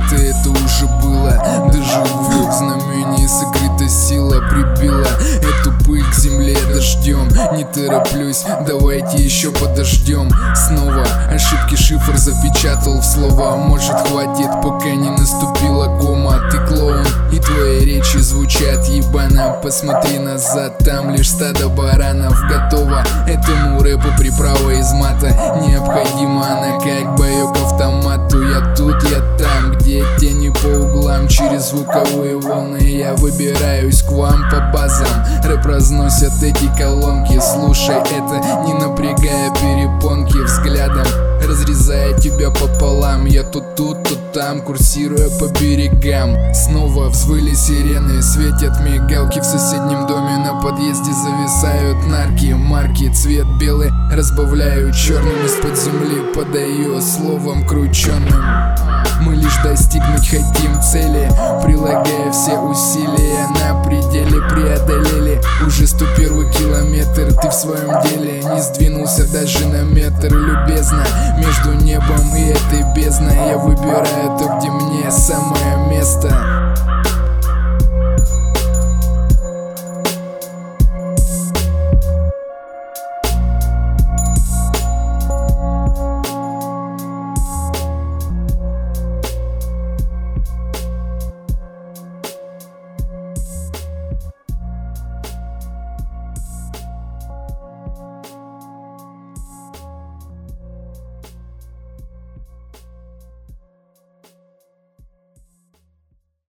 когда-то это уже было. Даже в их знамении сокрыта сила прибила эту пыль к земле дождем. Не тороплюсь, давайте еще подождем. Снова ошибки шифр запечатал в слово. Может хватит, пока не наступила кома. Ты клоун, и твои речи звучат ебано. Посмотри назад, там лишь стадо баранов. Готово этому рэпу приправа из мата. Необходима она как боек автомату. Я тут, я там, где тени по углам. Через звуковые волны я выбираюсь к вам по базам. Рэп разносят эти колонки. Слушай это, не напрягая перепонки взглядом, разрезая тебя пополам. Я то тут, то там, курсируя по берегам. Снова взвыли сирены, светят мигалки. В соседнем доме на подъезде зависают нарки. Марки, цвет белый разбавляю черным. Из-под земли подаю словом крученным. Мы лишь достигнуть хотим цели, прилагая все усилия. На пределе преодолели уже 101 километр. Ты в своем деле не сдвинулся даже на метр. Любезно, между небом и этой бездной я выбираю то, где мне самое место.